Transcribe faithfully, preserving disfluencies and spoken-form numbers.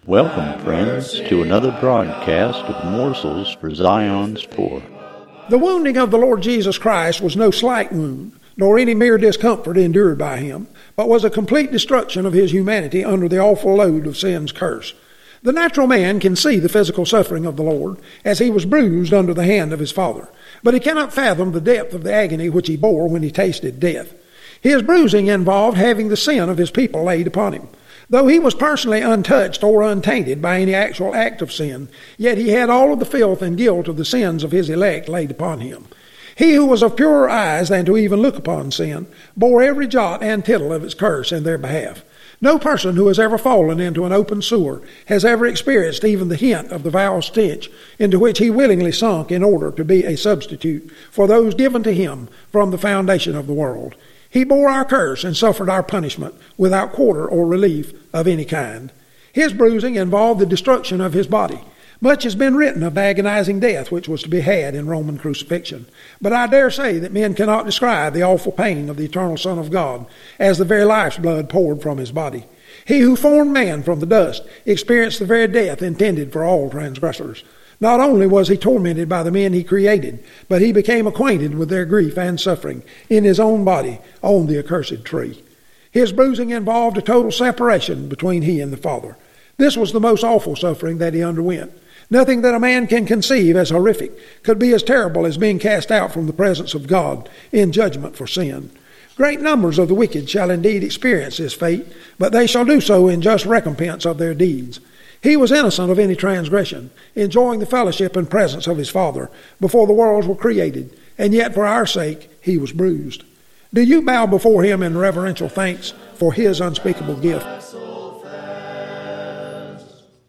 Welcome, friends, to another broadcast of Morsels for Zion's Poor. The wounding of the Lord Jesus Christ was no slight wound, nor any mere discomfort endured by him, but was a complete destruction of his humanity under the awful load of sin's curse. The natural man can see the physical suffering of the Lord, as he was bruised under the hand of his Father, but he cannot fathom the depth of the agony which he bore when he tasted death. His bruising involved having the sin of his people laid upon him. Though he was personally untouched or untainted by any actual act of sin, yet he had all of the filth and guilt of the sins of his elect laid upon him. He who was of purer eyes than to even look upon sin bore every jot and tittle of its curse in their behalf. No person who has ever fallen into an open sewer has ever experienced even the hint of the foul stench into which he willingly sunk in order to be a substitute for those given to him from the foundation of the world. He bore our curse and suffered our punishment without quarter or relief of any kind. His bruising involved the destruction of his body. Much has been written of the agonizing death which was to be had in Roman crucifixion, but I dare say that men cannot describe the awful pain of the eternal Son of God as the very life's blood poured from his body. He who formed man from the dust experienced the very death intended for all transgressors. Not only was he tormented by the men he created, but he became acquainted with their grief and suffering in his own body on the accursed tree. His bruising involved a total separation between he and the Father. This was the most awful suffering that he underwent. Nothing that a man can conceive as horrific could be as terrible as being cast out from the presence of God in judgment for sin. Great numbers of the wicked shall indeed experience this fate, but they shall do so in just recompense of their deeds. He was innocent of any transgression, enjoying the fellowship and presence of his Father before the worlds were created, and yet for our sake he was bruised. Do you bow before him in reverential thanks for his unspeakable gift?